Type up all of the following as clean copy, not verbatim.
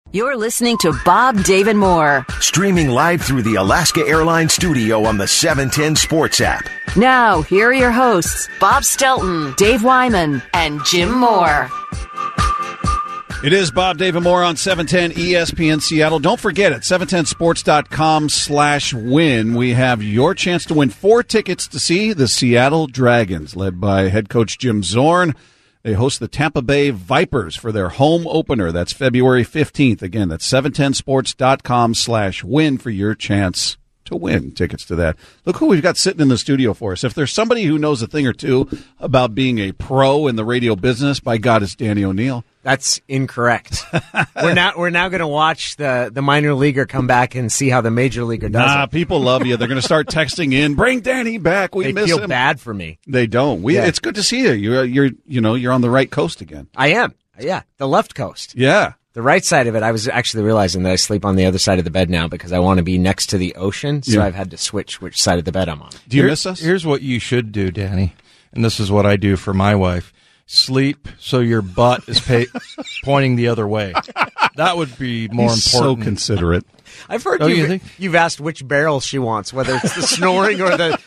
You're listening to Bob, Dave, and More. Streaming live through the Alaska Airlines studio on the 710 Sports app. Now, here are your hosts, Bob Stelton, Dave Wyman, and Jim Moore. It is Bob, Dave, and More on 710 ESPN Seattle. Don't forget, at 710sports.com/win, we have your chance to win 4 tickets to see the Seattle Dragons, led by head coach Jim Zorn. They host the Tampa Bay Vipers for their home opener. That's February 15th. Again, that's 710sports.com/win for your chance to win tickets to that. Look who we've got sitting in the studio for us. If there's somebody who knows a thing or two about being a pro in the radio business, by God, it's Danny O'Neill. That's incorrect. We're now going to watch the minor leaguer come back and see how the major leaguer does it. People love you. They're going to start texting in, bring Danny back. We miss him. They feel bad for me. They don't. It's good to see you. You're on the right coast again. I am. Yeah, the left coast. Yeah. The right side of it, I was actually realizing that I sleep on the other side of the bed now because I want to be next to the ocean, so I've had to switch which side of the bed I'm on. Do you miss us? Here's what you should do, Danny, and this is what I do for my wife. Sleep so your butt is pointing the other way. That would be more He's important. So considerate. I've heard you you've asked which barrel she wants, whether it's the snoring or the...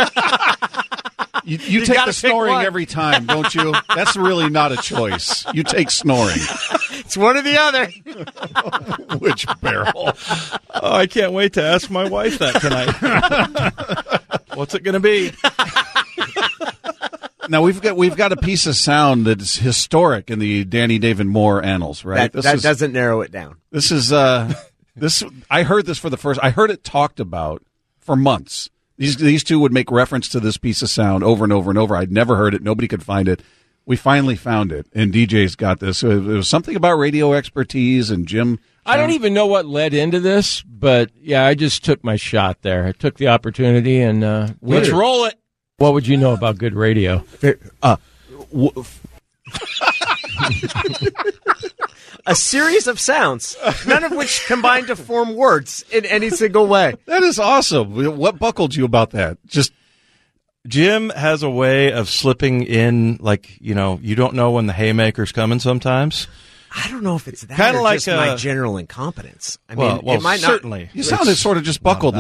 You take the snoring every time, don't you? That's really not a choice. You take snoring. It's one or the other. Which barrel? Oh, I can't wait to ask my wife that tonight. What's it going to be? Now we've got a piece of sound that's historic in the Danny, Dave, and Moore annals, right? That doesn't narrow it down. This is this. I heard this for the first. I heard it talked about for months. These two would make reference to this piece of sound over and over and over. I'd never heard it. Nobody could find it. We finally found it, and DJ's got this. It was something about radio expertise, and Jim. I don't even know what led into this, but yeah, I just took my shot there. I took the opportunity, and let's roll it. What would you know about good radio? A series of sounds, none of which combine to form words in any single way. That is awesome. What buckled you about that? Just Jim has a way of slipping in, like, you don't know when the haymaker's coming sometimes. I don't know if it's that kind or of like just my general incompetence. I mean, it might certainly. Not. You sounded sort of just buckled.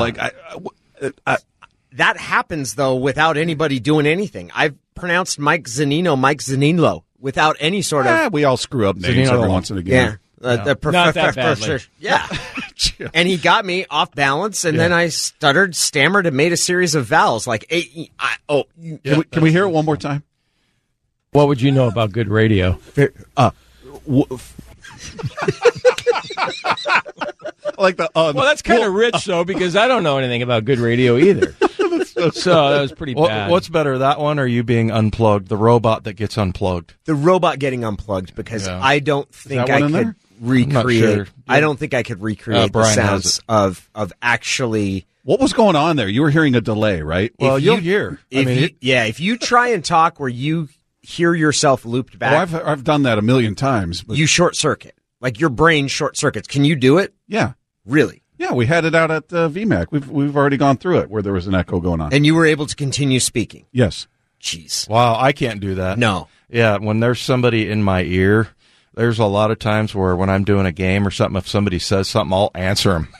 That happens, though, without anybody doing anything. I've pronounced Mike Zanino without any sort of... we all screw up names every once and again. Yeah. Not that badly. Yeah. And he got me off balance, and then I stuttered, stammered, and made a series of vowels like A-E-I-O. Can we hear it one more time? What would you know about good radio? Like the well, that's kind of rich, though, because I don't know anything about good radio either. So that was pretty bad. What's better, that one or you being unplugged, the robot that gets unplugged? The robot getting unplugged, because I don't think I could recreate. Sure. I don't think I could recreate the sounds of actually. What was going on there? You were hearing a delay, right? Well, you'll hear. If you try and talk where you hear yourself looped back, I've done that a million times. But you short circuit, like your brain short circuits. Can you do it? Yeah, really. Yeah, we had it out at VMAC. We've already gone through it where there was an echo going on. And you were able to continue speaking? Yes. Jeez. Wow, I can't do that. No. Yeah, when there's somebody in my ear, there's a lot of times where when I'm doing a game or something, if somebody says something, I'll answer them.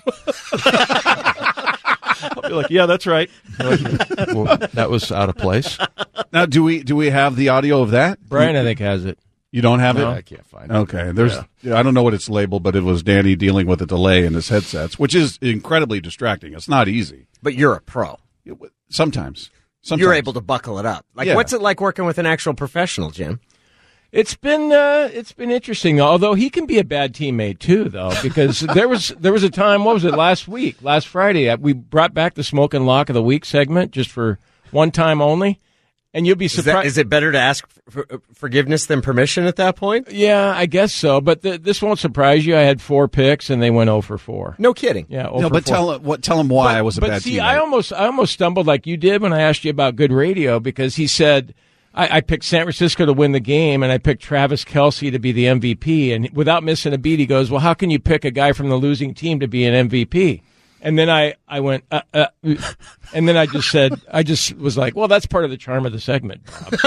I'll be like, yeah, that's right. Well, that was out of place. Now, do we have the audio of that? Brian, I think, has it. You don't have it? I can't find it. Okay. I don't know what it's labeled, but it was Danny dealing with a delay in his headsets, which is incredibly distracting. It's not easy. But you're a pro. Sometimes. You're able to buckle it up. What's it like working with an actual professional, Jim? It's been interesting, although he can be a bad teammate too, though, because there was a time, what was it, last Friday, we brought back the Smoke and Lock of the Week segment just for one time only. And you'll be surprised. Is it better to ask for forgiveness than permission at that point? Yeah, I guess so. But this won't surprise you. I had 4 picks, and they went 0 for 4. No kidding. Yeah, 0 no, for but 4. Tell him why I was a bad teammate. I almost stumbled like you did when I asked you about good radio, because he said I picked San Francisco to win the game, and I picked Travis Kelce to be the MVP. And without missing a beat, he goes, well, how can you pick a guy from the losing team to be an MVP? And then I went, and then I just was like, well, that's part of the charm of the segment, Bob.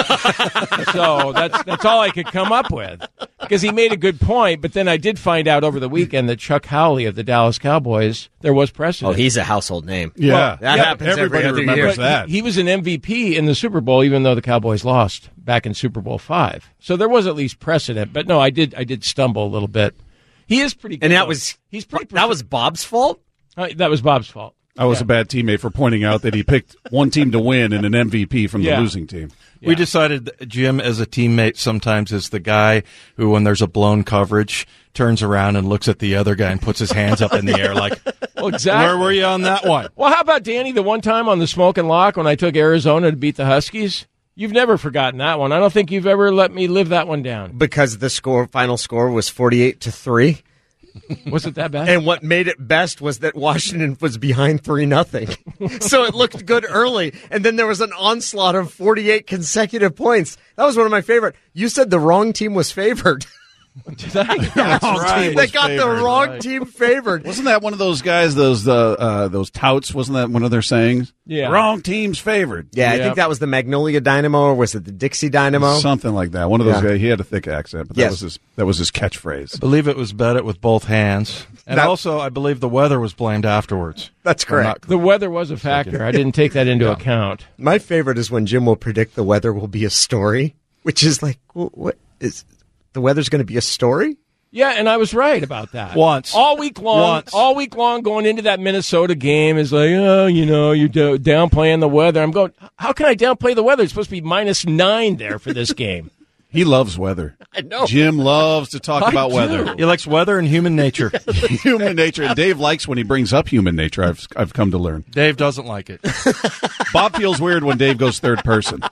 So that's all I could come up with, because he made a good point. But then I did find out over the weekend that Chuck Howley of the Dallas Cowboys, there was precedent. Oh, he's a household name. Yeah, Well, that happens everybody every other remembers year. that. He was an MVP in the Super Bowl, even though the Cowboys lost back in Super Bowl V. So there was at least precedent. But no, I did stumble a little bit. He is pretty good. And though. He's pretty. that was Bob's fault? That was Bob's fault. I was a bad teammate for pointing out that he picked one team to win and an MVP from the Yeah. losing team. We decided that Jim, as a teammate, sometimes is the guy who, when there's a blown coverage, turns around and looks at the other guy and puts his hands up in the air like, Well, exactly. where were you on that one? Well, how about Danny? The one time on the Smoke and Lock when I took Arizona to beat the Huskies. You've never forgotten that one. I don't think you've ever let me live that one down. Because the final score was 48-3. Was it that bad? And what made it best was that Washington was behind 3-0. So it looked good early. And then there was an onslaught of 48 consecutive points. That was one of my favorite. You said the wrong team was favored. Did I? That's right. They got the wrong team favored. Wasn't that one of those guys? Those touts? Wasn't that one of their sayings? Yeah. Wrong team's favored. Yeah, I Yeah. think that was the Magnolia Dynamo, or was it the Dixie Dynamo? Something like that. One of those Yeah. guys. He had a thick accent, but Yes. that was his catchphrase. I believe it was bet it with both hands. And That- also, I believe the weather was blamed afterwards. That's correct. The weather was a factor. I didn't take that into account. My favorite is when Jim will predict the weather will be a story, which is like, what is the weather's going to be a story? Yeah, and I was right about that. Once. All week long, going into that Minnesota game is like, oh, you're downplaying the weather. I'm going, how can I downplay the weather? It's supposed to be -9 there for this game. He loves weather. I know. Jim loves to talk I about do. weather. He likes weather and human nature. Human nature. And Dave likes when he brings up human nature. I've come to learn. Dave doesn't like it. Bob feels weird when Dave goes third person,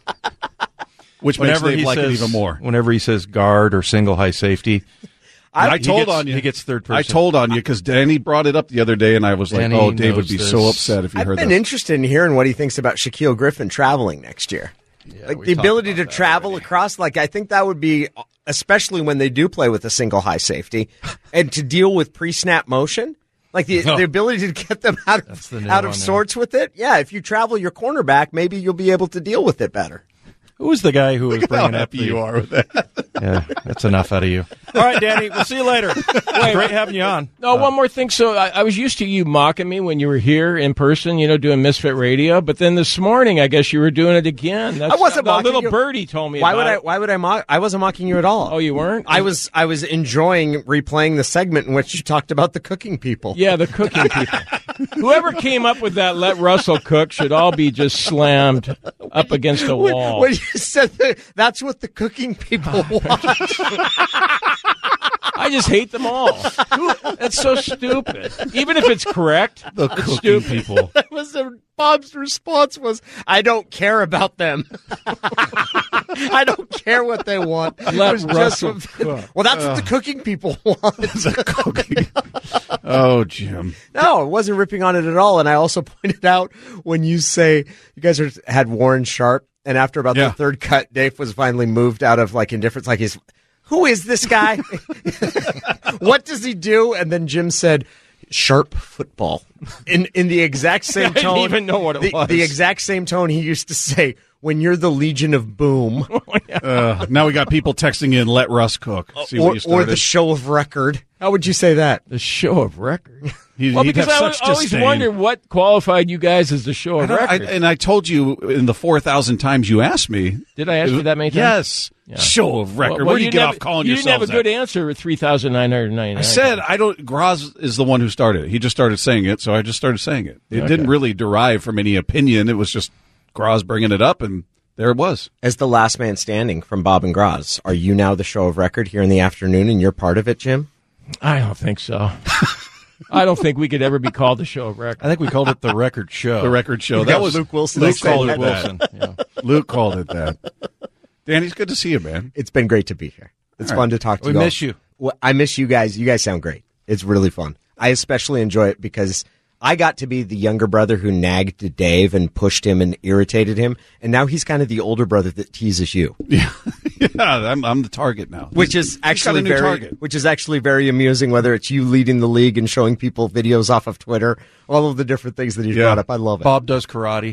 which makes Dave like it even more. Whenever he says guard or single high safety, I he told gets- on you. he gets third person. I told on you because Danny brought it up the other day, and I was like, Danny "Oh, Dave would knows be this. so upset if he I've heard been this." interested in hearing what he thinks about Shaquille Griffin traveling next year. Like we the talked ability about to that travel across, like I think that would be, especially when they do play with a single high safety, and to deal with pre-snap motion. Like the ability to get them out the new of one, sorts with it. Yeah, if you travel your cornerback, maybe you'll be able to deal with it better. Who was the guy who was How bringing up happy the... you are with that. Yeah, that's enough out of you. All right, Danny, we'll see you later. Great having you on. No, one more thing. So I was used to you mocking me when you were here in person, doing Misfit Radio. But then this morning, I guess you were doing it again. That's, I wasn't the mocking little you. birdie told me Why about would I mock? I wasn't mocking you at all. Oh, you weren't? I was enjoying replaying the segment in which you talked about the cooking people. Yeah, the cooking people. Whoever came up with that "let Russell cook" should all be just slammed up against a wall. When you said that's what the cooking people want. I just hate them all. That's so stupid. Even if it's correct, it's stupid. People. Bob's response was, "I don't care about them. I don't care what they want." It Let was Russell cook. Well, that's what the cooking people want. Oh, Jim. No, it wasn't ripping on it at all. And I also pointed out when you say you guys had Warren Sharp, and after about Yeah. the third cut, Dave was finally moved out of like indifference. Like who is this guy? What does he do? And then Jim said, "Sharp football," in the exact same I tone. didn't even know what it was. The exact same tone he used to say when you're the Legion of Boom, Now we got people texting in, "Let Russ cook." See what you or started? the Show of Record. How would you say that? The show of record. He'd Because have I such always disdain. wondered what qualified you guys as the show of record. And I told you in the 4,000 times you asked me. Did I ask you that many times? Yes. Show of record. Well, Where do you you get never- off calling you yourselves didn't have a good that? answer at 3,999. I said I don't. Graz is the one who started it. He just started saying it, so I just started saying it. It didn't really derive from any opinion. It was just Graz bringing it up, and there it was. As the last man standing from Bob and Graz, are you now the Show of Record here in the afternoon, and you're part of it, Jim? I don't think so. I don't think we could ever be called the show of record. I think we called it the record show. The record show. got That was Luke Wilson. Luke Saying called that. it that. Wilson. Yeah. Luke called it that. Danny, it's good to see you, man. It's been great to be here. It's All fun right. to talk to We you all. miss you. Well, I miss you guys. You guys sound great. It's really fun. I especially enjoy it because I got to be the younger brother who nagged Dave and pushed him and irritated him, and now he's kind of the older brother that teases you. Yeah, I'm the target now. Which is actually new target. Which is actually very amusing, whether it's you leading the league and showing people videos off of Twitter, all of the different things that he's brought up. I love it. Bob does karate.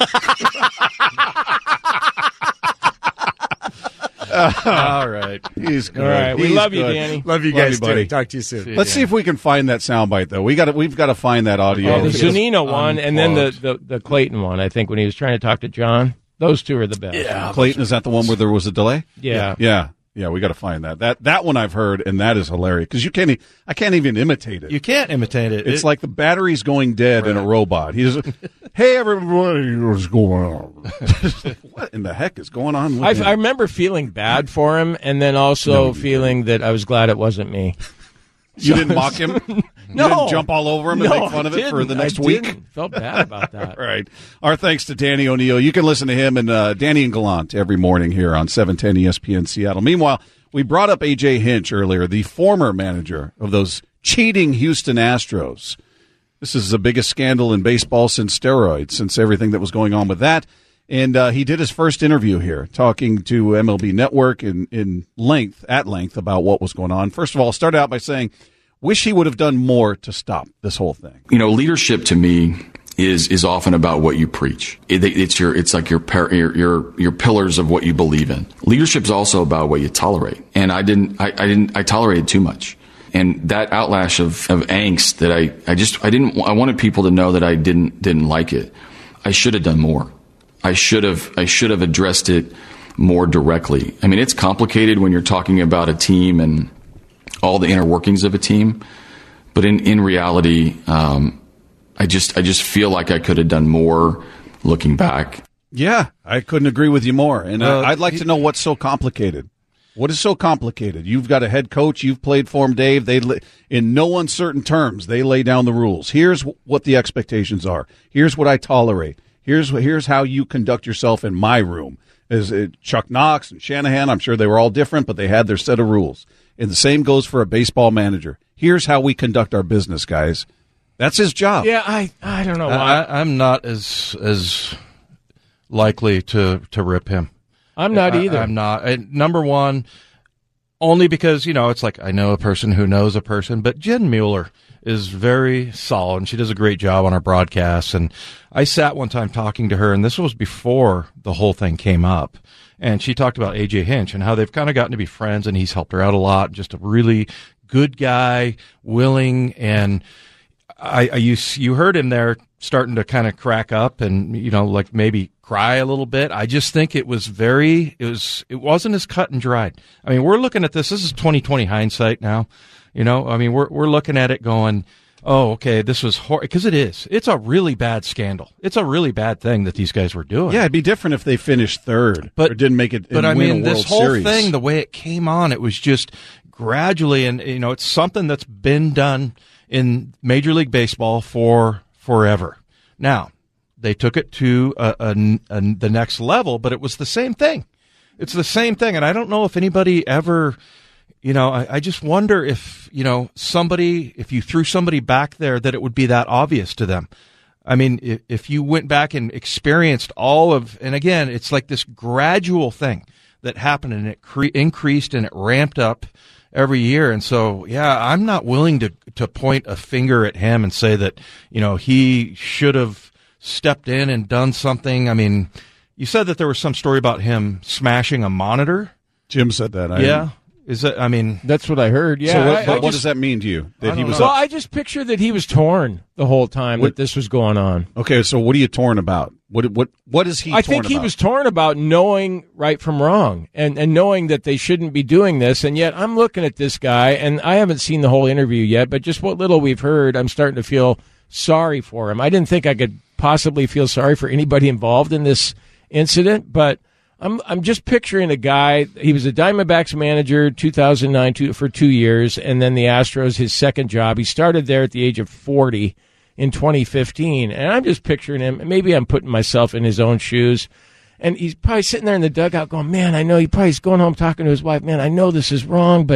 All right. He's good. All right. We He's love you, good. Danny. Love you Love guys, you, buddy. too. Talk to you soon. Let's see if we can find that soundbite, though. We've got to find that audio. The Zunino one, and then Unplugged. the Clayton one, I think, when he was trying to talk to John. Those two are the best. Yeah, Clayton, is that the one where there was a delay? Yeah. Yeah, we got to find that. That one I've heard, and that is hilarious because I can't even imitate it. You can't imitate it. It's like the battery's going dead in a robot. He's, hey everybody, what's going on? What in the heck is going on with him? I remember feeling bad for him, and then also feeling that I was glad it wasn't me. You didn't mock him? You didn't jump all over him and make fun of it for the next week? Felt bad about that. Right. Our thanks to Danny O'Neill. You can listen to him and Danny and Gallant every morning here on 710 ESPN Seattle. Meanwhile, we brought up A.J. Hinch earlier, the former manager of those cheating Houston Astros. This is the biggest scandal in baseball since steroids, since everything that was going on with that. And he did his first interview here, talking to MLB Network at length about what was going on. First of all, started out by saying, wish he would have done more to stop this whole thing. You know, leadership to me is often about what you preach. It's like your pillars of what you believe in. Leadership is also about what you tolerate. And I tolerated too much. And that outlash of angst that I wanted people to know that I didn't like it. I should have done more. I should have addressed it more directly. I mean, it's complicated when you're talking about a team and all the inner workings of a team, but in reality, I just feel like I could have done more looking back. Yeah, I couldn't agree with you more. And I'd like to know what's so complicated. What is so complicated? You've got a head coach. You've played for him, Dave. In no uncertain terms, they lay down the rules. Here's what the expectations are. Here's what I tolerate. Here's how you conduct yourself in my room. Chuck Knox and Shanahan, I'm sure they were all different, but they had their set of rules. And the same goes for a baseball manager. Here's how we conduct our business, guys. That's his job. Yeah, I don't know why. I'm not as likely to rip him. I'm not either. I'm not. Number one, only because, it's like I know a person who knows a person, but Jen Mueller is very solid, and she does a great job on our broadcasts. And I sat one time talking to her, and this was before the whole thing came up. And she talked about A.J. Hinch and how they've kind of gotten to be friends, and he's helped her out a lot. Just a really good guy, willing, and you heard him there starting to kind of crack up and, like maybe cry a little bit. I just think it wasn't as cut and dried. I mean, we're looking at this is 2020 hindsight now. We're looking at it going, oh, okay, this was horrible, because it is. It's a really bad scandal. It's a really bad thing that these guys were doing. Yeah, it'd be different if they finished third or didn't make it. But win a World this whole Series. thing, the way it came on, it was just gradually, and it's something that's been done in Major League Baseball for forever. Now, they took it to the next level, but it was the same thing. It's the same thing, and I don't know if anybody ever. I just wonder if, if you threw somebody back there, that it would be that obvious to them. I mean, if you went back and experienced and again, it's like this gradual thing that happened, and it increased and it ramped up every year. And so, yeah, I'm not willing to point a finger at him and say that, he should have stepped in and done something. I mean, you said that there was some story about him smashing a monitor. Jim said that. Yeah. Is it? I mean, that's what I heard. Yeah. So what does that mean to you? That he was? Well, I just picture that he was torn the whole time that this was going on. Okay, so what are you torn about? What is he? I think he was torn about knowing right from wrong and knowing that they shouldn't be doing this. And yet, I'm looking at this guy, and I haven't seen the whole interview yet, but just what little we've heard, I'm starting to feel sorry for him. I didn't think I could possibly feel sorry for anybody involved in this incident, but I'm just picturing a guy. He was a Diamondbacks manager 2009 for 2 years, and then the Astros, his second job. He started there at the age of 40 in 2015, and I'm just picturing him. Maybe I'm putting myself in his own shoes, and he's probably sitting there in the dugout going, man, I know. He's going home talking to his wife, man, I know this is wrong, but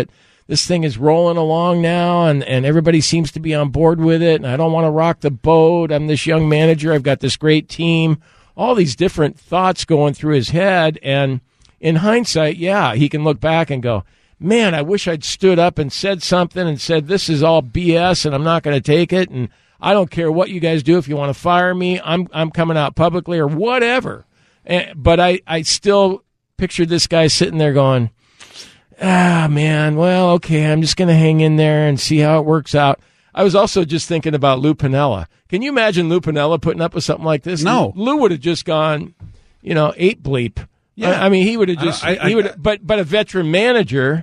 this thing is rolling along now, and everybody seems to be on board with it, and I don't want to rock the boat. I'm this young manager. I've got this great team. All these different thoughts going through his head, and in hindsight, yeah, he can look back and go, man, I wish I'd stood up and said something and said, this is all BS, and I'm not going to take it, and I don't care what you guys do. If you want to fire me, I'm coming out publicly or whatever. But I still pictured this guy sitting there going, man, well, okay, I'm just going to hang in there and see how it works out. I was also just thinking about Lou Piniella. Can you imagine Lou Piniella putting up with something like this? No. Lou would have just gone, ape bleep. Yeah. I mean, he would have just, but a veteran manager.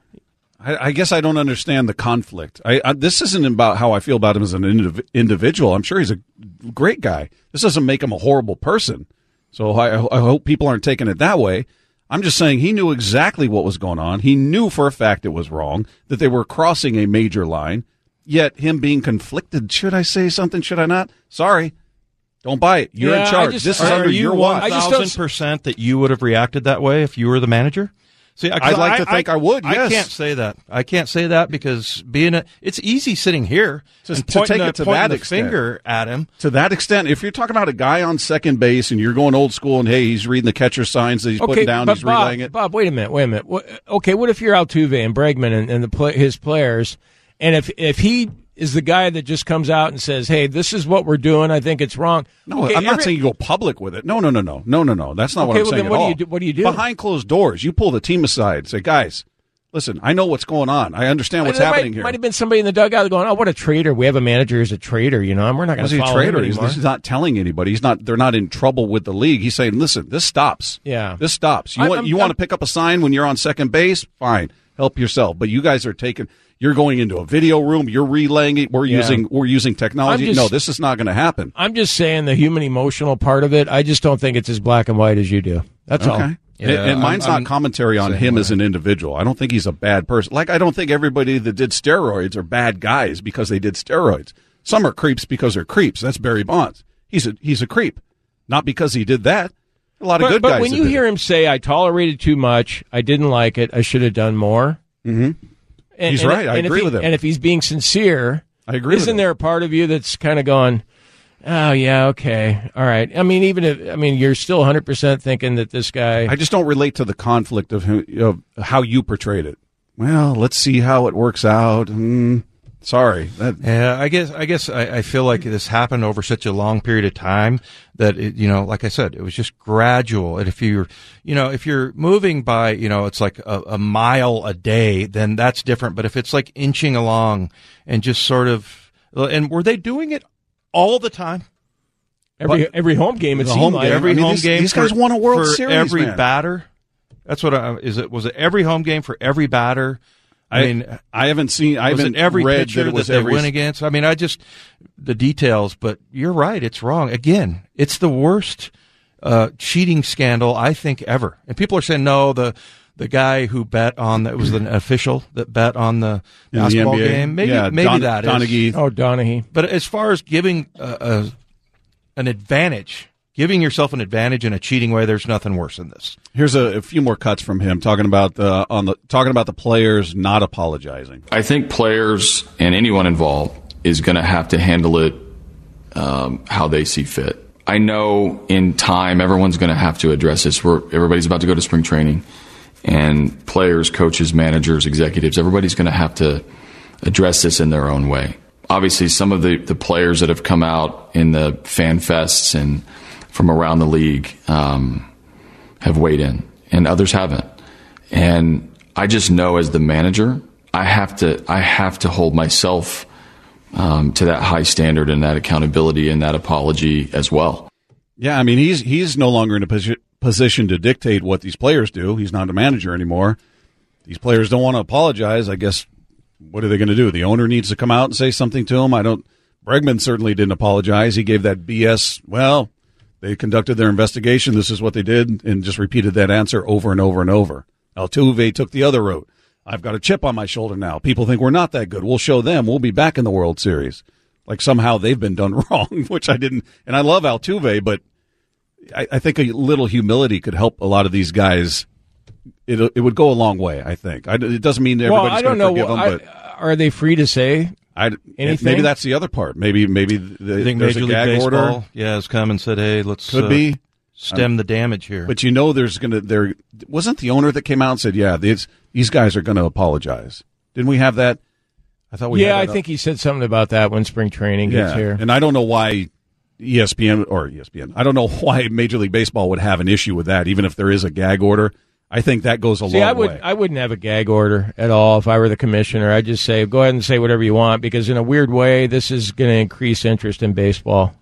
I guess I don't understand the conflict. This isn't about how I feel about him as an individual. I'm sure he's a great guy. This doesn't make him a horrible person. So I hope people aren't taking it that way. I'm just saying he knew exactly what was going on. He knew for a fact it was wrong, that they were crossing a major line, yet him being conflicted. Should I say something? Should I not? Sorry. Don't buy it. You're in charge. This is under your watch. 1,000% that you would have reacted that way if you were the manager? See, I'd like to think I would, yes. I can't say that. I can't say that because it's easy sitting here to pointing take it to that the extent. finger at him. To that extent, if you're talking about a guy on second base and you're going old school and, hey, he's reading the catcher signs that he's putting down, he's relaying it. Bob, wait a minute. Okay, what if you're Altuve and Bregman and his players, and if he is the guy that just comes out and says, hey, this is what we're doing, I think it's wrong. No, okay, I'm not saying you go public with it. No. That's not what I'm saying then at all. What do you do? Behind closed doors, you pull the team aside, say, guys, listen, I know what's going on. I understand what's happening here. Might have been somebody in the dugout going, oh, what a traitor. We have a manager who's a traitor, We're not going to follow him anymore. He's not telling anybody. They're not in trouble with the league. He's saying, listen, this stops. Yeah. This stops. You want to pick up a sign when you're on second base? Fine. Help yourself. But you guys are you're going into a video room, you're relaying it, we're using technology. No, this is not going to happen. I'm just saying the human emotional part of it, I just don't think it's as black and white as you do. That's all. Yeah, and mine's not commentary on him as an individual. I don't think he's a bad person. Like, I don't think everybody that did steroids are bad guys because they did steroids. Some are creeps because they're creeps. That's Barry Bonds. He's a creep. Not because he did that. A lot of good guys. But when you hear him say, I tolerated too much, I didn't like it, I should have done more. Mm-hmm. He's right. I agree with him. And if he's being sincere, I agree. Isn't there a part of you that's kind of going, oh, yeah, okay, all right. I mean, you're still 100% thinking that this guy. I just don't relate to the conflict of how you portrayed it. Well, let's see how it works out. Sorry. Yeah, I guess I feel like this happened over such a long period of time that like I said, it was just gradual. And if you're moving by, it's like a mile a day, then that's different. But if it's like inching along and just sort of, and were they doing it all the time? Every home game, it seemed like every home game. These guys won a World Series. Every batter. That's what was it every home game for every batter? I haven't every read pitcher that they win against. I mean, the details, but you're right. It's wrong. Again, it's the worst cheating scandal I think ever. And people are saying, no, the guy who bet on it was an official that bet on the basketball game. Maybe that Donaghy. is. Oh, Donaghy. But as far as giving an advantage. Giving yourself an advantage in a cheating way, there's nothing worse than this. Here's a few more cuts from him talking about the players not apologizing. I think players and anyone involved is going to have to handle it how they see fit. I know in time everyone's going to have to address this. Everybody's about to go to spring training, and players, coaches, managers, executives, everybody's going to have to address this in their own way. Obviously, some of the players that have come out in the fan fests and from around the league have weighed in, and others haven't. And I just know as the manager, I have to hold myself to that high standard and that accountability and that apology as well. Yeah, I mean, he's no longer in a position to dictate what these players do. He's not a manager anymore. These players don't want to apologize. I guess, what are they going to do? The owner needs to come out and say something to him. Bregman certainly didn't apologize. He gave that BS, well, they conducted their investigation. This is what they did, and just repeated that answer over and over and over. Altuve took the other route. I've got a chip on my shoulder now. People think we're not that good. We'll show them. We'll be back in the World Series. Like somehow they've been done wrong, which I didn't. And I love Altuve, but I think a little humility could help a lot of these guys it would go a long way. I think it doesn't mean everybody's going to forgive them, but are they free to say anything? Maybe that's the other part. Maybe I think there's Major a League gag Baseball, order. has come and said, "Hey, let's Could stem the damage here." But there wasn't the owner that came out and said, "Yeah, these guys are going to apologize." Didn't we have that? I thought we. Yeah, had that I think he said something about that when spring training gets here. And I don't know why ESPN. I don't know why Major League Baseball would have an issue with that, even if there is a gag order. I think that goes a long way. I wouldn't have a gag order at all if I were the commissioner. I'd just say, go ahead and say whatever you want, because in a weird way, this is going to increase interest in baseball.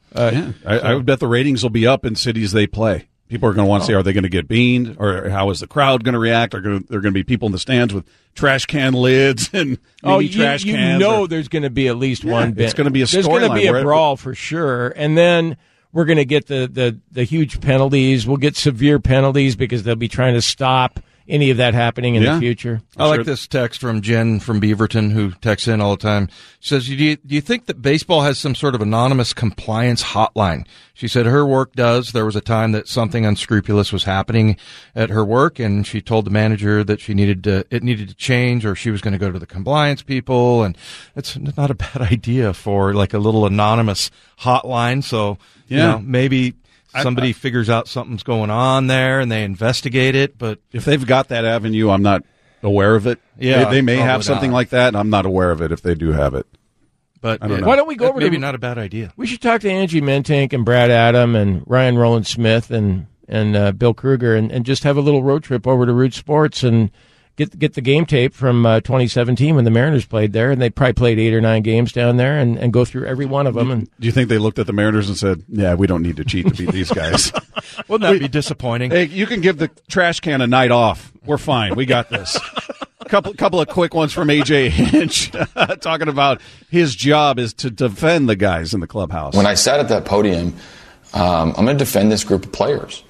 I would bet the ratings will be up in cities they play. People are going to want to say, are they going to get beaned, or how is the crowd going to react? There are going to be people in the stands with trash can lids and trash cans. There's going to be at least one bit. It's going to be a storyline. There's going to be a brawl for sure, and then we're going to get the huge penalties. We'll get severe penalties because they'll be trying to stop any of that happening in the future. I like this text from Jen from Beaverton, who texts in all the time. She says, do you think that baseball has some sort of anonymous compliance hotline? She said her work does. There was a time that something unscrupulous was happening at her work, and she told the manager that it needed to change, or she was going to go to the compliance people. And it's not a bad idea for like a little anonymous hotline. So, maybe somebody figures out something's going on there and they investigate it. But if they've got that avenue, I'm not aware of it. Yeah, they may have something like that, and I'm not aware of it if they do have it. But I don't know. Why don't we go over maybe not a bad idea. We should talk to Angie Mentank and Brad Adam and Ryan Rowland Smith and Bill Kruger and just have a little road trip over to Root Sports and get the game tape from 2017 when the Mariners played there, and they probably played 8 or 9 games down there, and go through every one of them. And do you think they looked at the Mariners and said, "Yeah, we don't need to cheat to beat these guys"? Wouldn't that be disappointing? Hey, you can give the trash can a night off. We're fine. We got this. Couple of quick ones from AJ Hinch talking about his job is to defend the guys in the clubhouse. When I sat at that podium, I'm going to defend this group of players,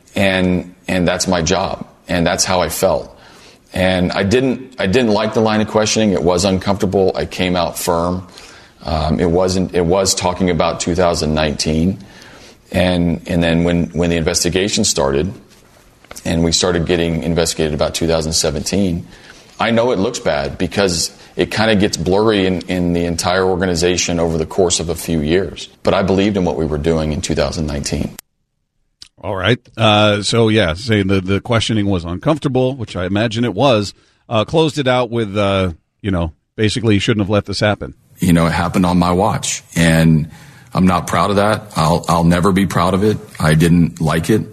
and that's my job, and that's how I felt. And I didn't like the line of questioning. It was uncomfortable. I came out firm. It was talking about 2019, and then when the investigation started, and we started getting investigated about 2017. I know it looks bad because it kind of gets blurry in the entire organization over the course of a few years. But I believed in what we were doing in 2019. All right. Saying the questioning was uncomfortable, which I imagine it was. Closed it out with, basically you shouldn't have let this happen. It happened on my watch, and I'm not proud of that. I'll never be proud of it. I didn't like it,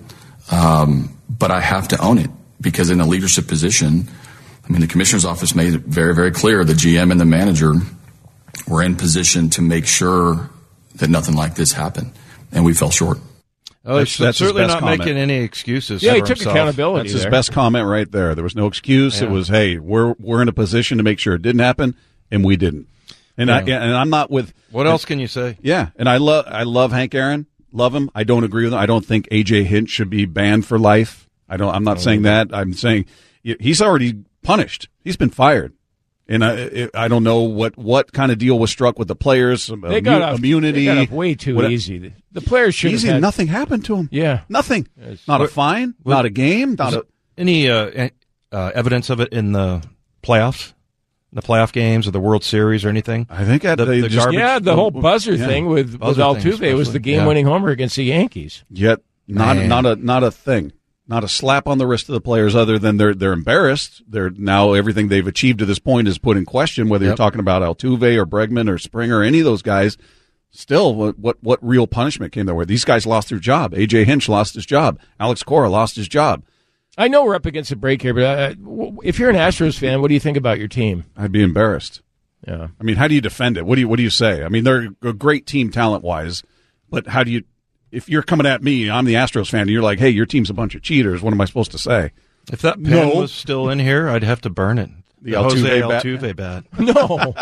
but I have to own it because in a leadership position, the commissioner's office made it very, very clear the GM and the manager were in position to make sure that nothing like this happened, and we fell short. Oh, that's certainly not making any excuses. Yeah, for he took himself. accountability. That's his best comment right there. There was no excuse. Yeah. It was, hey, we're in a position to make sure it didn't happen, and we didn't. And I'm not with. What else can you say? Yeah, and I love Hank Aaron. Love him. I don't agree with him. I don't think AJ Hinch should be banned for life. I'm not saying that. I'm saying he's already punished. He's been fired. And I don't know what kind of deal was struck with the players. Immunity. They got off way too easy. The players should have had. Nothing happened to him. Yeah. Nothing. Not a fine. Not a game. Any evidence of it in the playoffs? The playoff games or the World Series or anything? I think the garbage. Yeah, the whole buzzer thing with Altuve was the game-winning homer against the Yankees. Yet not a thing. Not a slap on the wrist of the players other than they're embarrassed. They're now everything they've achieved to this point is put in question, whether you're talking about Altuve or Bregman or Springer or any of those guys. Still, what real punishment came their way? These guys lost their job. A.J. Hinch lost his job. Alex Cora lost his job. I know we're up against a break here, but if you're an Astros fan, what do you think about your team? I'd be embarrassed. Yeah. I mean, how do you defend it? What do you say? I mean, they're a great team talent-wise, but how do you – if you're coming at me, I'm the Astros fan, and you're like, hey, your team's a bunch of cheaters, what am I supposed to say? If that pen was still in here, I'd have to burn it. The Altuve bat. No.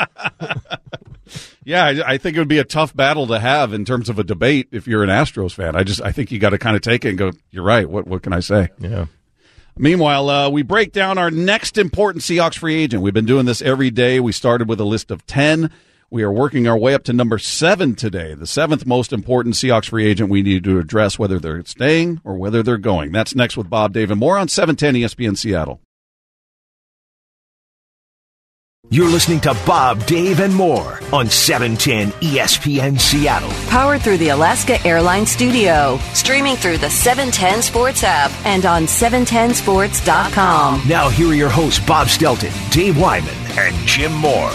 Yeah, I think it would be a tough battle to have in terms of a debate if you're an Astros fan. I think you got to kind of take it and go, you're right, what can I say? Yeah. Meanwhile, we break down our next important Seahawks free agent. We've been doing this every day. We started with a list of 10. We are working our way up to number 7 today, the 7th most important Seahawks free agent we need to address, whether they're staying or whether they're going. That's next with Bob, Dave, and more on 710 ESPN Seattle. You're listening to Bob, Dave, and more on 710 ESPN Seattle. Powered through the Alaska Airlines Studio. Streaming through the 710 Sports app and on 710sports.com. Now here are your hosts, Bob Stelton, Dave Wyman, and Jim Moore.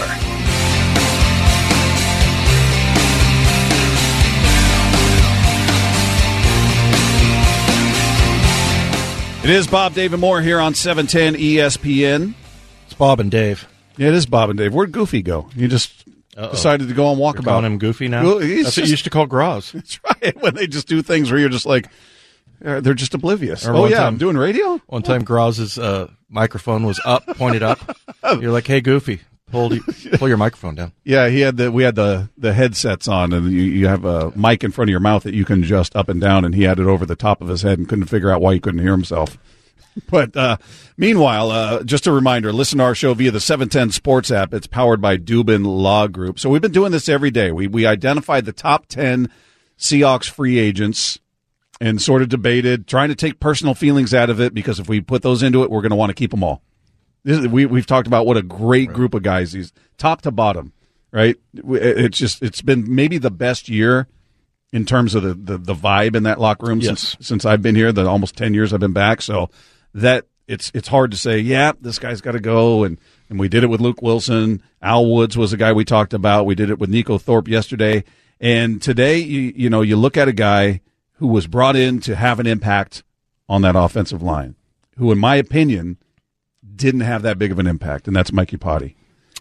It is Bob, Dave, and more here on 710 ESPN. It's Bob and Dave. Yeah, it is Bob and Dave. Where'd Goofy go? You just decided to go on walkabout. Calling him Goofy now? Well, That's what you used to call Graz. That's right. When they just do things where you're just like, they're just oblivious. Or I'm doing radio? One time Graz's microphone was up, pointed up. You're like, hey, Goofy, pull your microphone down. Yeah, we had the headsets on, and you have a mic in front of your mouth that you can adjust up and down, and he had it over the top of his head and couldn't figure out why he couldn't hear himself. But meanwhile, just a reminder, listen to our show via the 710 Sports app. It's powered by Dubin Law Group. So we've been doing this every day. We identified the top 10 Seahawks free agents and sort of debated, trying to take personal feelings out of it, because if we put those into it, we're going to want to keep them all. We've talked about what a great group of guys these, top to bottom, right? It's been maybe the best year in terms of the vibe in that locker room since I've been here, the almost 10 years I've been back. So that it's hard to say, yeah, this guy's got to go. And we did it with Luke Wilson. Al Woods was a guy we talked about. We did it with Nico Thorpe yesterday. And today, you look at a guy who was brought in to have an impact on that offensive line, who, in my opinion, didn't have that big of an impact, and that's Mike Iupati.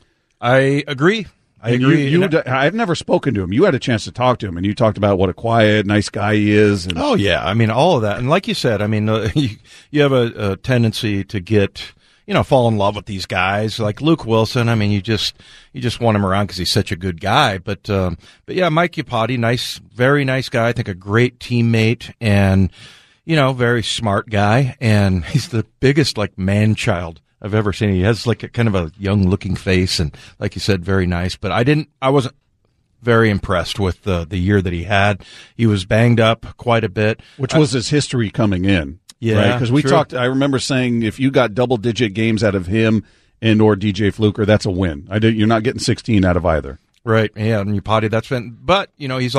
I agree. I've never spoken to him. You had a chance to talk to him, and you talked about what a quiet, nice guy he is. And oh, yeah. I mean, all of that. And like you said, I mean, you have a tendency to get, fall in love with these guys. Like Luke Wilson, I mean, you just want him around because he's such a good guy. But yeah, Mike Iupati, very nice guy. I think a great teammate and, very smart guy. And he's the biggest, man child I've ever seen. He has a kind of a young looking face and, like you said, very nice. But I wasn't very impressed with the year that he had. He was banged up quite a bit. Which was his history coming in. Yeah. Right? Because we talked, I remember saying if you got double digit games out of him and or DJ Fluker, that's a win. You're not getting 16 out of either. Right. Yeah. And Iupati, that's been, but, he was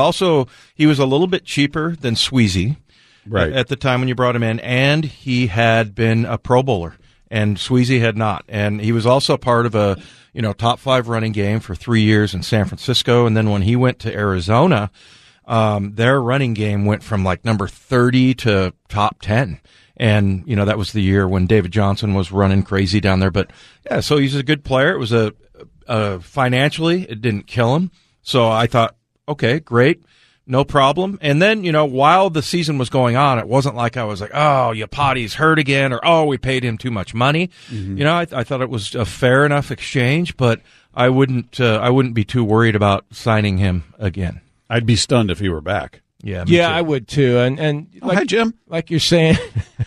a little bit cheaper than Sweezy. Right. At the time when you brought him in, and he had been a Pro Bowler. And Sweezy had not. And he was also part of a, top 5 running game for 3 years in San Francisco. And then when he went to Arizona, their running game went from number 30 to top 10. And, that was the year when David Johnson was running crazy down there. But yeah, so he's a good player. It was financially, it didn't kill him. So I thought, okay, great. No problem. And then, while the season was going on, it wasn't like I was like, oh, Iupati's hurt again, or, oh, we paid him too much money. Mm-hmm. I thought it was a fair enough exchange, but I wouldn't be too worried about signing him again. I'd be stunned if he were back. Yeah, too. I would too. And hi, Jim. Like you're saying,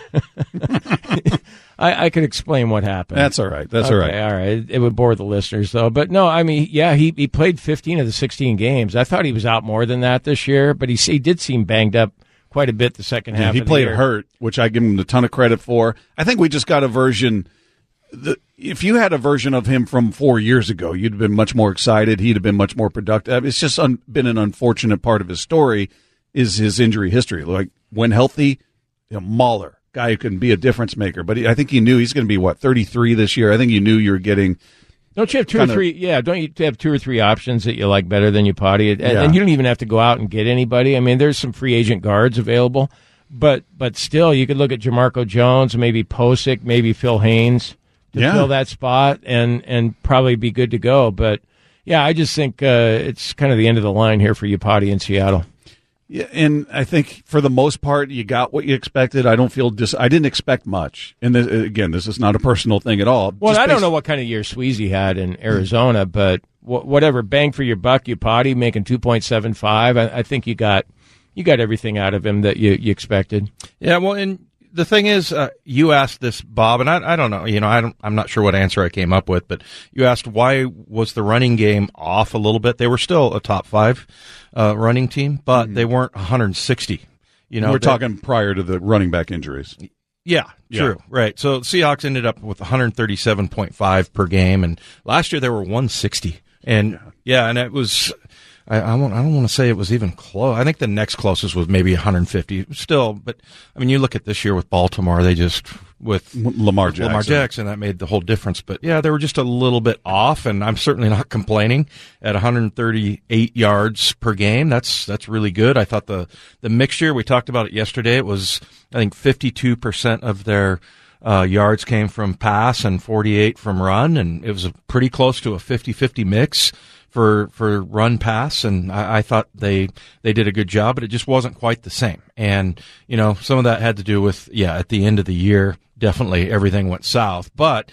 I could explain what happened. That's all right. All right. It would bore the listeners, though. But no, I mean, yeah, he played 15 of the 16 games. I thought he was out more than that this year, but he did seem banged up quite a bit the second half. He played hurt, which I give him a ton of credit for. I think we just got a version. If you had a version of him from 4 years ago, you'd have been much more excited. He'd have been much more productive. It's just been an unfortunate part of his story is his injury history. Like when healthy, mauler. Guy who can be a difference maker. But I think he knew he's going to be, 33 this year. I think you knew you were getting... Don't you have two or three? Yeah, don't you have 2 or 3 options that you like better than Iupati? And you don't even have to go out and get anybody. I mean, there's some free agent guards available. But still, you could look at Jamarco Jones, maybe Posick, maybe Phil Haynes to fill that spot and probably be good to go. But, yeah, I just think it's kind of the end of the line here for Iupati in Seattle. Yeah, and I think for the most part, you got what you expected. I don't feel I didn't expect much. And this is not a personal thing at all. Well, I don't know what kind of year Sweezy had in Arizona, but whatever, bang for your buck, Iupati making 2.75. I think you got everything out of him that you expected. Yeah, well, and the thing is, you asked this, Bob, and I don't know. I'm not sure what answer I came up with, but you asked why was the running game off a little bit. They were still a top 5 running team, but they weren't 160. We're talking prior to the running back injuries. Yeah, true, right. So Seahawks ended up with 137.5 per game, and last year they were 160. And and it was. I don't want to say it was even close. I think the next closest was maybe 150 still. But, I mean, you look at this year with Baltimore, with Lamar Jackson, that made the whole difference. But, yeah, they were just a little bit off, and I'm certainly not complaining at 138 yards per game. That's really good. I thought the mixture, we talked about it yesterday, it was, I think, 52% of their yards came from pass and 48 from run, and it was pretty close to a 50-50 mix for run pass, and I thought they did a good job, but it just wasn't quite the same. And, some of that had to do with, at the end of the year, definitely everything went south. But,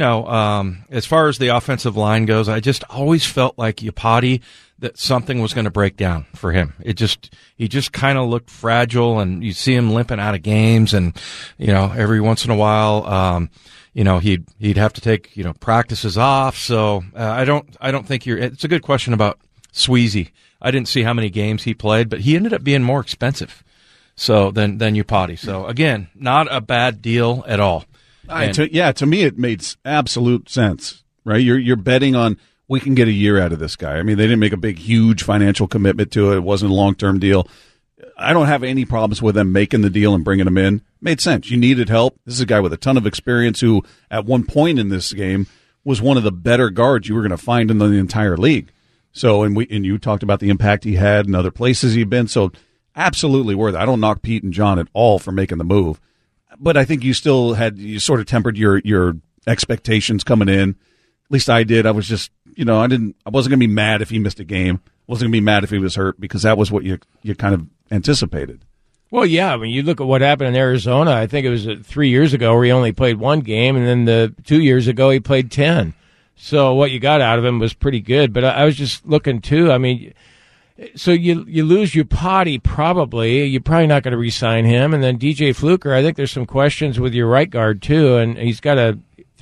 as far as the offensive line goes, I just always felt like Iupati, that something was going to break down for him. He just kind of looked fragile, and you see him limping out of games, and, every once in a while, he'd have to take, practices off. So I don't think it's a good question about Sweezy. I didn't see how many games he played, but he ended up being more expensive. So than Iupati. So again, not a bad deal at all. To me, it made absolute sense, right? You're betting on we can get a year out of this guy. I mean, they didn't make a big, huge financial commitment to it. It wasn't a long-term deal. I don't have any problems with them making the deal and bringing him in. Made sense. You needed help. This is a guy with a ton of experience who, at one point in this game, was one of the better guards you were going to find in the entire league. So, and you talked about the impact he had in other places he'd been. So, absolutely worth it. I don't knock Pete and John at all for making the move, but I think you sort of tempered your expectations coming in. At least I did. I was just, I wasn't going to be mad if he missed a game. I wasn't going to be mad if he was hurt because that was what you kind of anticipated. Well, yeah. I mean, you look at what happened in Arizona. I think it was 3 years ago where he only played one game, and then the 2 years ago he played 10. So what you got out of him was pretty good. But I was just looking too. I mean, so you lose Iupati probably. You're probably not going to re-sign him, and then DJ Fluker. I think there's some questions with your right guard too, and he's got a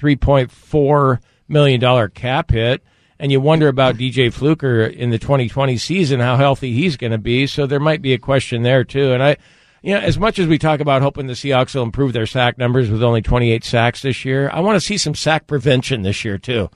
$3.4 million cap hit. And you wonder about DJ Fluker in the 2020 season, how healthy he's going to be. So there might be a question there too. And as much as we talk about hoping the Seahawks will improve their sack numbers with only 28 sacks this year, I want to see some sack prevention this year too.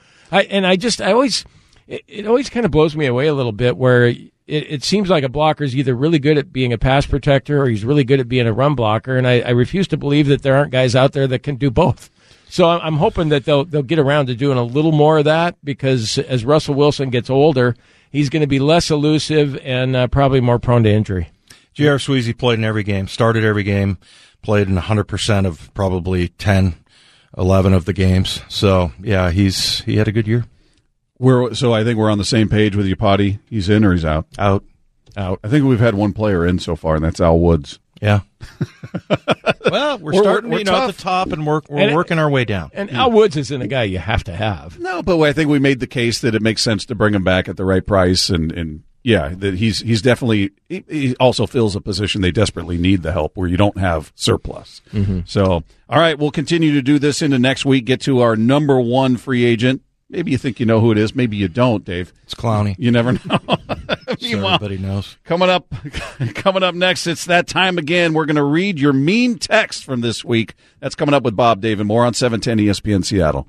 It always kind of blows me away a little bit where it seems like a blocker is either really good at being a pass protector or he's really good at being a run blocker. And I refuse to believe that there aren't guys out there that can do both. So I'm hoping that they'll get around to doing a little more of that because as Russell Wilson gets older, he's going to be less elusive and probably more prone to injury. J.R. Sweezy played in every game, started every game, played in 100% of probably 10, 11 of the games. So, yeah, he had a good year. So I think we're on the same page with Iupati. He's in or he's out? Out. I think we've had one player in so far, and that's Al Woods. Yeah. Well, we're starting at the top, and we're working our way down. And Al Woods isn't a guy you have to have. No, but I think we made the case that it makes sense to bring him back at the right price, and that he's definitely he also fills a position they desperately need the help where you don't have surplus. Mm-hmm. So, all right, we'll continue to do this into next week. Get to our number one free agent. Maybe you think you know who it is. Maybe you don't, Dave. It's Clowney. You never know. Everybody knows. Coming up next, it's that time again. We're going to read your mean text from this week. That's coming up with Bob, Dave, and more on 710 ESPN Seattle.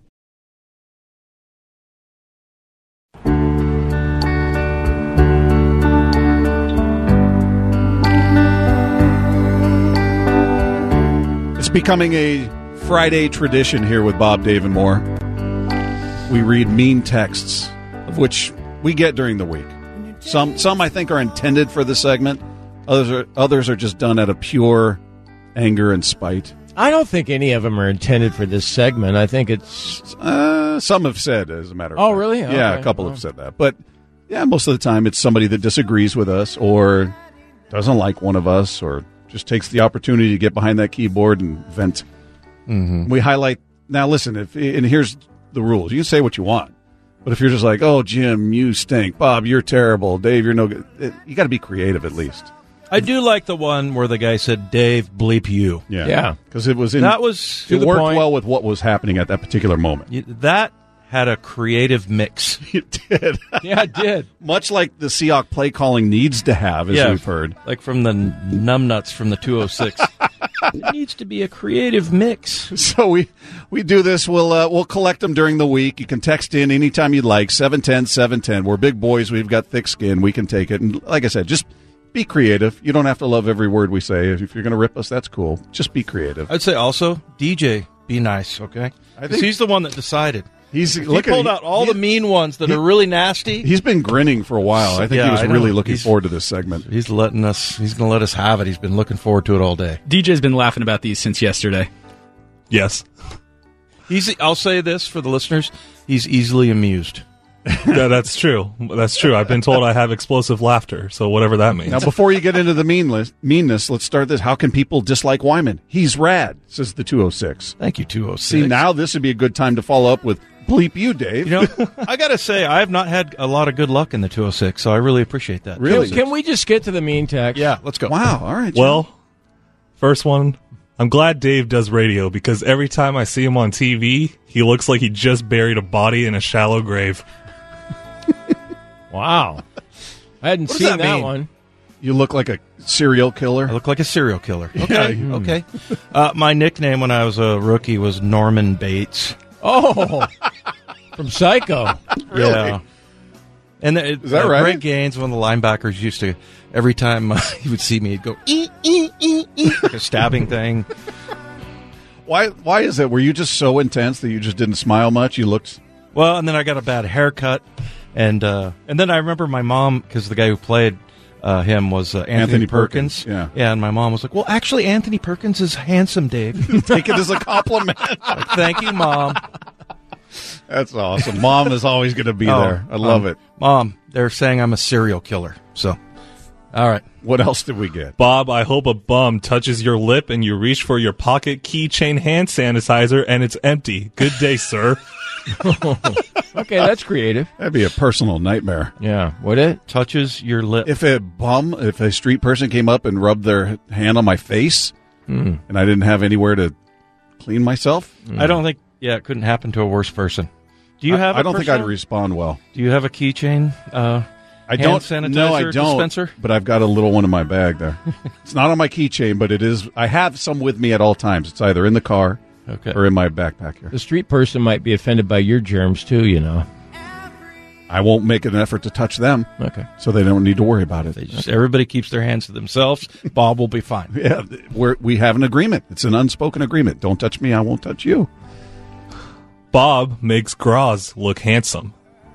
It's becoming a Friday tradition here with Bob, Dave, and more. We read mean texts, of which we get during the week. Some I think are intended for the segment. Others are just done out of pure anger and spite. I don't think any of them are intended for this segment. I think it's... some have said, as a matter of fact. Oh, really? Yeah, okay. A couple have said that. But, yeah, most of the time it's somebody that disagrees with us or doesn't like one of us or just takes the opportunity to get behind that keyboard and vent. Mm-hmm. We highlight... Now, listen, and here's the rules. You can say what you want. But if you're just like, oh, Jim, you stink. Bob, you're terrible. Dave, you're no good. You got to be creative at least. I do like the one where the guy said, "Dave, bleep you." Yeah. Because it was That was it the worked point. well with what was happening at that particular moment. that had a creative mix. It did. Yeah, it did. Much like the Seahawk play calling needs to have, as we've heard. Like from the numbnuts from the 206. There needs to be a creative mix. So we do this. We'll collect them during the week. You can text in anytime you'd like. 710-710. We're big boys. We've got thick skin. We can take it. And like I said, just be creative. You don't have to love every word we say. If you're going to rip us, that's cool. Just be creative. I'd say also, DJ, be nice, okay? Because he's the one that decided. He pulled out all the mean ones that are really nasty. He's been grinning for a while. I think he was really looking forward to this segment. He's going to let us have it. He's been looking forward to it all day. DJ's been laughing about these since yesterday. Yes. I'll say this for the listeners. He's easily amused. Yeah, that's true. That's true. I've been told I have explosive laughter, so whatever that means. Now, before you get into the meanness, let's start this. How can people dislike Wyman? He's rad, says the 206. Thank you, 206. See, now this would be a good time to follow up with bleep you, Dave. You know, I got to say, I have not had a lot of good luck in the 206, so I really appreciate that. Really? Can we just get to the mean text? Yeah, let's go. Wow, all right. John. Well, first one, I'm glad Dave does radio because every time I see him on TV, he looks like he just buried a body in a shallow grave. Wow. I hadn't What does seen that that mean? one. You look like a serial killer. I look like a serial killer. Yeah. Okay, okay. My nickname when I was a rookie was Norman Bates. Oh, from Psycho. Really? Yeah. And Is that right? Greg Gaines, one of the linebackers, used to, every time he would see me, he'd go, ee, ee, ee, ee, like a stabbing thing. Why is it? Were you just so intense that you just didn't smile much? You looked... Well, and then I got a bad haircut. And then I remember my mom, because the guy who played him was Anthony Perkins. Yeah. And my mom was like, well, actually, Anthony Perkins is handsome, Dave. Take it as a compliment. Like, thank you, Mom. That's awesome. Mom is always going to be there. I love it. Mom, they're saying I'm a serial killer. So, all right. What else did we get? Bob, I hope a bum touches your lip and you reach for your pocket keychain hand sanitizer and it's empty. Good day, sir. Okay, that's creative. That'd be a personal nightmare. Yeah. Would it? Touches your lip. If a street person came up and rubbed their hand on my face and I didn't have anywhere to clean myself, I don't think, it couldn't happen to a worse person. Do you have I don't think I'd respond well. Do you have a keychain? I don't. Sanitizer No, I don't. dispenser? But I've got a little one in my bag there. It's not on my keychain, but it is. I have some with me at all times. It's either in the car or in my backpack here. The street person might be offended by your germs, too, you know. I won't make an effort to touch them. Okay. So they don't need to worry about it. Everybody keeps their hands to themselves. Bob will be fine. Yeah, we have an agreement. It's an unspoken agreement. Don't touch me. I won't touch you. Bob makes Graz look handsome.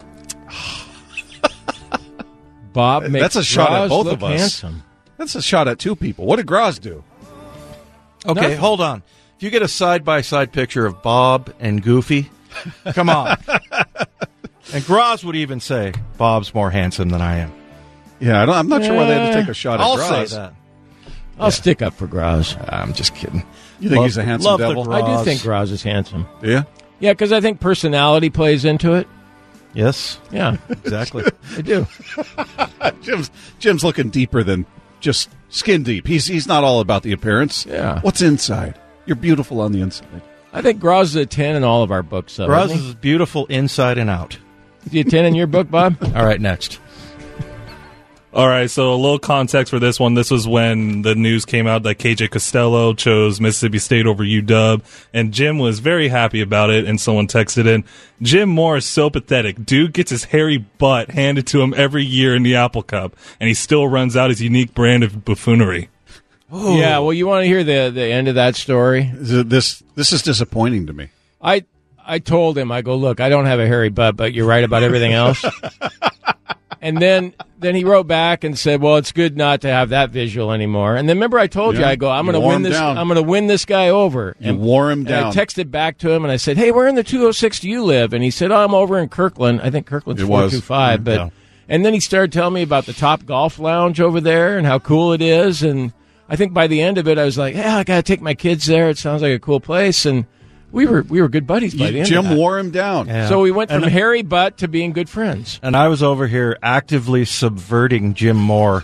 Bob makes That's a shot at Roz both look of us. handsome. That's a shot at two people. What did Graz do? Okay, Nothing. hold on. If you get a side-by-side picture of Bob and Goofy, come on. And Graz would even say, Bob's more handsome than I am. Yeah, I'm not sure why they had to take a shot at I'll Graz. say that. I'll stick up for Graz. I'm just kidding. You think he's a handsome love the devil? Graz. I do think Graz is handsome. Yeah. Yeah, because I think personality plays into it. Yes, Yeah, exactly. I do. Jim's looking deeper than just skin deep. He's not all about the appearance. Yeah. What's inside? You're beautiful on the inside. I think Graz is a 10 in all of our books. Though, Graz isn't he? is beautiful inside and out. Is he a 10 in your book, Bob? All right, next. All right, so a little context for this one. This was when the news came out that KJ Costello chose Mississippi State over UW, and Jim was very happy about it, and someone texted in, Jim Moore is so pathetic. Dude gets his hairy butt handed to him every year in the Apple Cup, and he still runs out his unique brand of buffoonery. Yeah, well, you want to hear the end of that story? This is disappointing to me. I told him, I go, look, I don't have a hairy butt, but you're right about everything else. And then he wrote back and said, well, it's good not to have that visual anymore. And then remember I told you, I go, I'm going to win this. down. I'm going to win this guy over. You wore him And down. I texted back to him and I said, hey, where in the 206 do you live? And he said, oh, I'm over in Kirkland. I think Kirkland's It was. 425. But Yeah. And then he started telling me about the Top Golf Lounge over there and how cool it is. And I think by the end of it, I was like, yeah, I got to take my kids there. It sounds like a cool place. And we were good buddies by the end Jim of that. wore him down. Yeah. So we went from hairy butt to being good friends. And I was over here actively subverting Jim Moore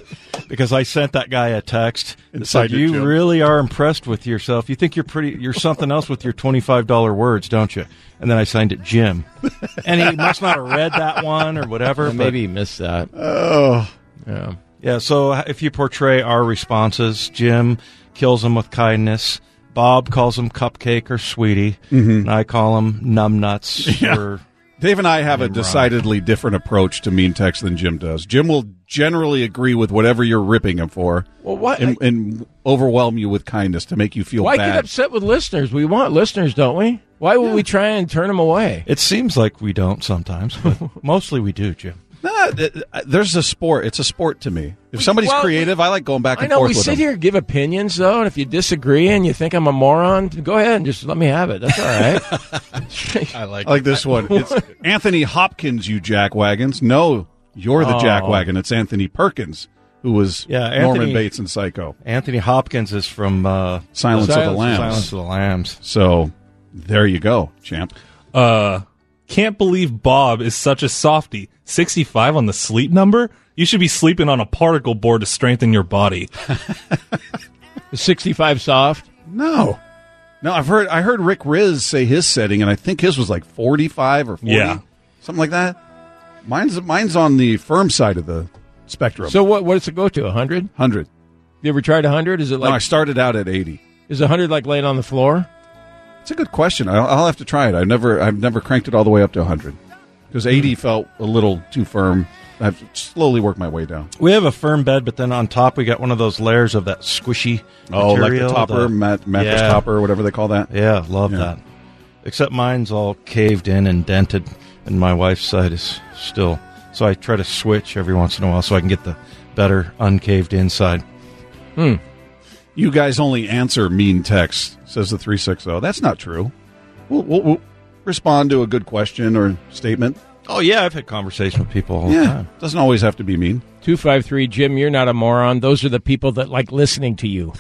because I sent that guy a text that said, Inside your "You Jim. really are impressed with yourself. You think you're something else with your $25 words, don't you?" And then I signed it Jim, and he must not have read that one or whatever. Well, maybe he missed that. Oh, Yeah, so if you portray our responses, Jim kills them with kindness. Bob calls them cupcake or sweetie. And I call them numbnuts. Yeah. Or Dave and I have a Wrong. decidedly different approach to mean text than Jim does. Jim will generally agree with whatever you're ripping him for, Well, why? and overwhelm you with kindness to make you feel Why bad. get upset with listeners? We want listeners, don't we? Why would we try and turn them away? it seems like we don't sometimes, but mostly we do, Jim. No, there's a sport. It's a sport to me. If somebody's Well, creative, I like going back I and know forth we with sit them. here and give opinions, though, and if you disagree and you think I'm a moron, go ahead and just let me have it. That's all right. I like I like this one. It's Anthony Hopkins, you jackwagons. No, you're the jackwagon. It's Anthony Perkins, who was Norman Anthony- Bates in Psycho. Anthony Hopkins is from Silence of the Lambs. Silence of the Lambs. So there you go, champ. Can't believe Bob is such a softie. 65 on the sleep number? You should be sleeping on a particle board to strengthen your body. Is 65 soft? No. I heard Rick Riz say his setting, and I think his was like 45 or 40. Yeah. Something like that. Mine's on the firm side of the spectrum. So what does it go to, 100? 100. You ever tried 100? Is it No, I like started out at 80. is 100 like laying on the floor? It's a good question. I'll have to try it. I've never cranked it all the way up to 100 because 80 felt a little too firm. I've slowly worked my way down. We have a firm bed, but then on top we got one of those layers of that squishy Oh, material. like the topper, mattress Yeah. topper, or whatever they call that. Yeah, love Yeah. that. Except mine's all caved in and dented, and my wife's side is still. So I try to switch every once in a while so I can get the better uncaved inside. You guys only answer mean texts, says the 360. That's not true. We'll respond to a good question or statement. Oh, yeah, I've had conversation with people all the Yeah, time. doesn't always have to be mean. 253, Jim, you're not a moron. Those are the people that like listening to you.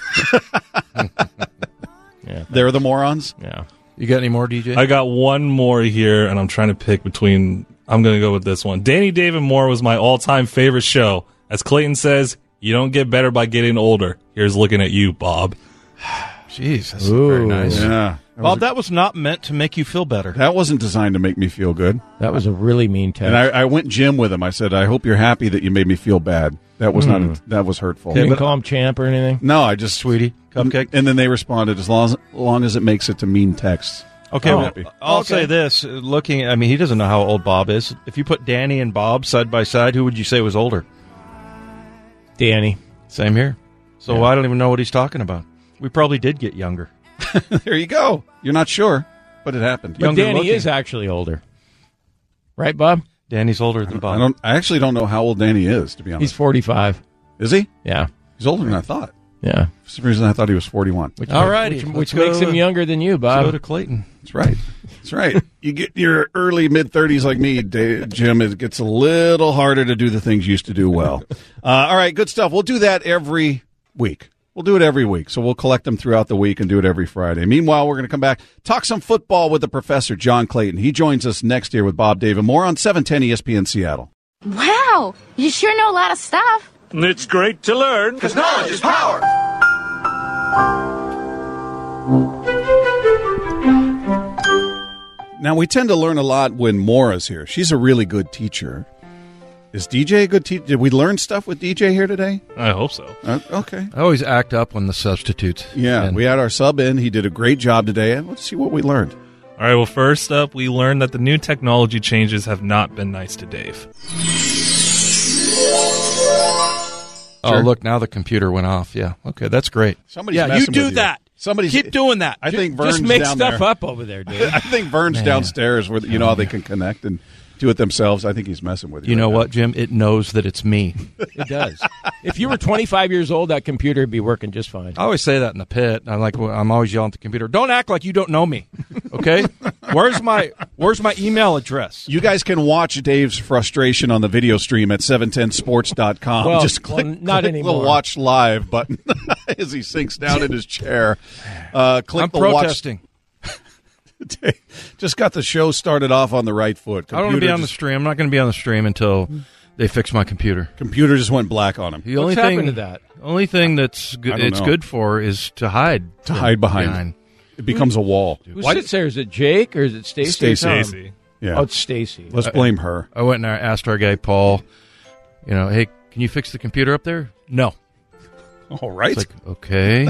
They're the morons. Yeah. You got any more, DJ? I got one more here, and I'm trying to pick between. I'm going to go with this one. Danny David Moore was my all-time favorite show. As Clayton says, you don't get better by getting older. Here's looking at you, Bob. Jeez, that's very nice. Yeah. Bob, that was not meant to make you feel better. That wasn't designed to make me feel good. That was a really mean text. And I went Jim with him. I said, I hope you're happy that you made me feel bad. That was that was hurtful. You didn't call him champ or anything? No, I just Sweetie, cupcake. And then they responded, as long as it makes it to mean texts. Okay, I'm well, happy. I'll say this. He doesn't know how old Bob is. If you put Danny and Bob side by side, who would you say was older? Danny. Same here. So I don't even know what he's talking about. We probably did get younger. There you go. You're not sure, but it happened. But Younger Danny looking. is actually older. Right, Bob? Danny's older than Bob. I actually don't know how old Danny is, to be honest. He's 45. Is he? Yeah. He's older than I thought. Yeah. For some reason, I thought he was 41. All righty. Which makes him younger than you, Let's Bob. go to Clayton. That's right. That's right. You get your early mid-30s like me, Jim. It gets a little harder to do the things you used to do well. All right, good stuff. We'll do that every week. We'll do it every week. So we'll collect them throughout the week and do it every Friday. Meanwhile, we're going to come back, talk some football with the professor, John Clayton. He joins us next year with Bob David Moore on 710 ESPN Seattle. Wow, you sure know a lot of stuff. It's great to learn. Because knowledge is power. Now, we tend to learn a lot when Maura's here. She's a really good teacher. Is DJ a good teacher? Did we learn stuff with DJ here today? I hope so. Okay. I always act up when the substitutes. Yeah, in. we had our sub in. He did a great job today. Let's see what we learned. All right, well, first up, we learned that the new technology changes have not been nice to Dave. Oh, look, now the computer went off. Yeah. Okay, that's great. Somebody's yeah, you messing do with that. Somebody's Keep doing that. I think Vern's Just make down stuff there. up over there, dude. I think Vern's downstairs where you know how they can connect and do it themselves. I think he's messing with you. You know right what, Jim? It knows that it's me. It does. If you were 25 years old, that computer would be working just fine. I always say that in the pit. I'm always yelling at the computer. Don't act like you don't know me. Okay? Where's my email address? You guys can watch Dave's frustration on the video stream at 710sports.com. Well, Just click, not click anymore. the watch live button as he sinks down in his chair. Click I'm the protesting. watch. Just got the show started off on the right foot. I don't want to be on the just- stream. I'm not going to be on the stream until They fixed my computer. Computer just went black on him. The What's only happened thing to that? Only thing that's good, it's good for is to hide. To hide behind. It becomes a wall. Who sits there? Is it Jake or is it Stacy? Stacy. Yeah. Oh, it's Stacy. Let's blame her. I went and I asked our guy Paul, hey, can you fix the computer up there? No. All right. It's like, okay.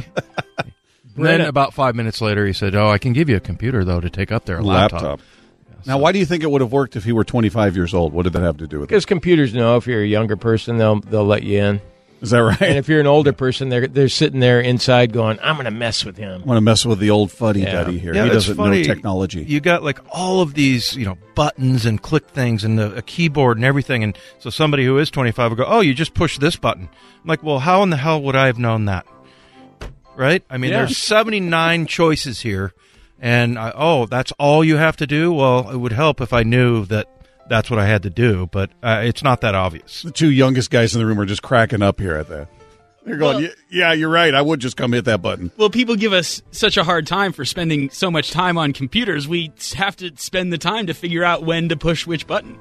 Then about 5 minutes later, he said, I can give you a computer, though, to take up there, a laptop. Now, why do you think it would have worked if he were 25 years old? What did that have to do with it? Because computers know if you're a younger person, they'll let you in. Is that right? And if you're an older person, they're sitting there inside going, I'm going to mess with him. I want to mess with the old fuddy-duddy here. Yeah, he doesn't funny. know technology. You got like all of these, buttons and click things and a keyboard and everything. And so somebody who is 25 will go, you just push this button. I'm like, well, how in the hell would I have known that? Right? I mean, there's 79 choices here. And, that's all you have to do? Well, it would help if I knew that that's what I had to do, but it's not that obvious. The two youngest guys in the room are just cracking up here at that. They're going, yeah, you're right. I would just come hit that button. Well, people give us such a hard time for spending so much time on computers. We have to spend the time to figure out when to push which button.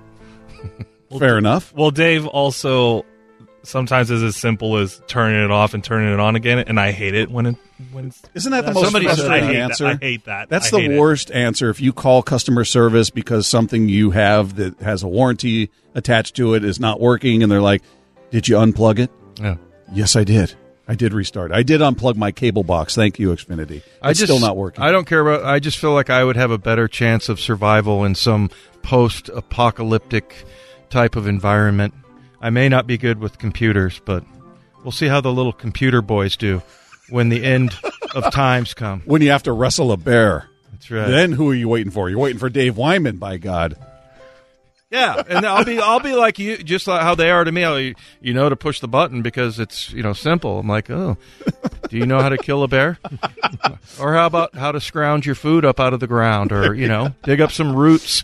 Fair enough. Well, Dave also sometimes is as simple as turning it off and turning it on again, and I hate it when it's... Isn't that the most frustrating answer? I hate that. That's the worst answer. If you call customer service because something you have that has a warranty attached to it is not working, and they're like, did you unplug it? Yeah. Yes, I did. I did restart. I did unplug my cable box. Thank you, Xfinity. It's still not working. I don't care about... I just feel like I would have a better chance of survival in some post-apocalyptic type of environment. I may not be good with computers, but we'll see how the little computer boys do when the end of times come. When you have to wrestle a bear. That's right. Then who are you waiting for? You're waiting for Dave Wyman, by God. Yeah, and I'll be like you, just like how they are to me. To push the button because it's simple. I'm like, do you know how to kill a bear? Or how about how to scrounge your food up out of the ground, or dig up some roots?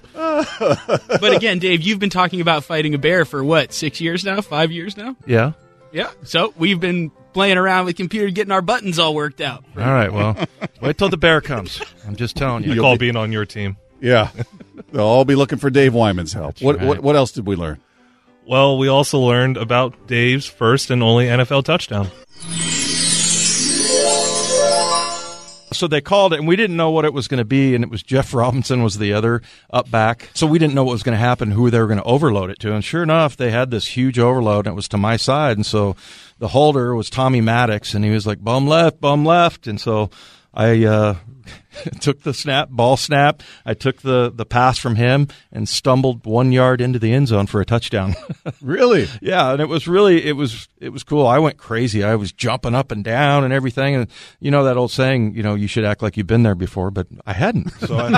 But again, Dave, you've been talking about fighting a bear for what, 6 years now, 5 years now? Yeah. Yeah. So we've been playing around with computer, getting our buttons all worked out. All right. Well, wait till the bear comes. I'm just telling you. I call being on your team. Yeah. They'll all be looking for Dave Wyman's help. That's right. What else did we learn? Well, we also learned about Dave's first and only NFL touchdown. So they called it, and we didn't know what it was going to be, and it was Jeff Robinson was the other up back. So we didn't know what was going to happen, who they were going to overload it to. And sure enough, they had this huge overload, and it was to my side. And so the holder was Tommy Maddox, and he was like, bum left. And so I took the ball snap. I took the pass from him and stumbled 1 yard into the end zone for a touchdown. Really? Yeah, and it was cool. I went crazy. I was jumping up and down and everything. And that old saying, you should act like you've been there before, but I hadn't. So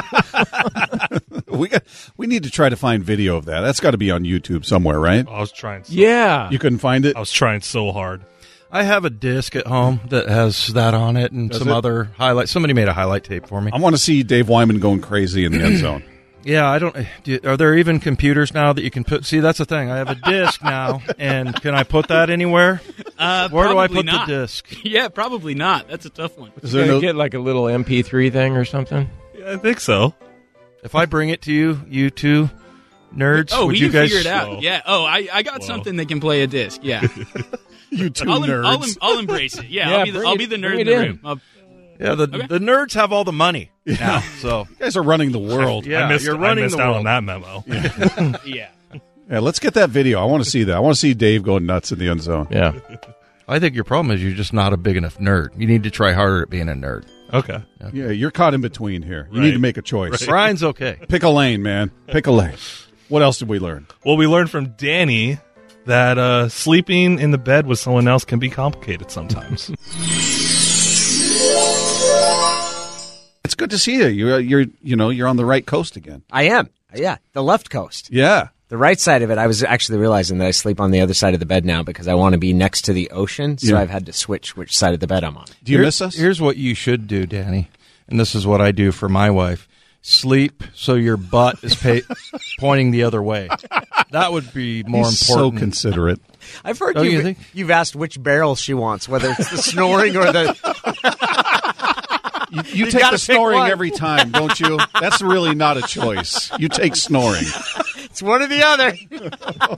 we need to try to find video of that. That's got to be on YouTube somewhere, right? I was trying. You couldn't find it? I was trying so hard. I have a disc at home that has that on it and other highlights. Somebody made a highlight tape for me. I want to see Dave Wyman going crazy in the end zone. Yeah, are there even computers now that you can put? See, that's the thing. I have a disc now, and can I put that anywhere? Where do I put the disc? Yeah, probably not. That's a tough one. Is there get like a little MP3 thing or something? Yeah, I think so. If I bring it to you two nerds, would you guys figure it out? Whoa. Yeah. Oh, I got something that can play a disc. Yeah. You two nerds. I'll embrace it. Yeah, I'll be the nerd in the room. The nerds have all the money now. So you guys are running the world. Yeah, you're running the world. I missed out on that memo. Yeah. Yeah, let's get that video. I want to see that. I want to see Dave going nuts in the end zone. Yeah. I think your problem is you're just not a big enough nerd. You need to try harder at being a nerd. Okay. Yeah, you're caught in between here. You need to make a choice. Right. Brian's okay. Pick a lane, man. Pick a lane. What else did we learn? Well, we learned from Danny that sleeping in the bed with someone else can be complicated sometimes. It's good to see you. You're on the right coast again. I am. Yeah, the left coast. Yeah. The right side of it, I was actually realizing that I sleep on the other side of the bed now because I want to be next to the ocean, so I've had to switch which side of the bed I'm on. Do you miss us? Here's what you should do, Danny, and this is what I do for my wife. Sleep so your butt is pointing the other way. That would be more important. So considerate. I've heard you've asked which barrel she wants, whether it's the snoring or the... You take the snoring every time, don't you? That's really not a choice. You take snoring. It's one or the other.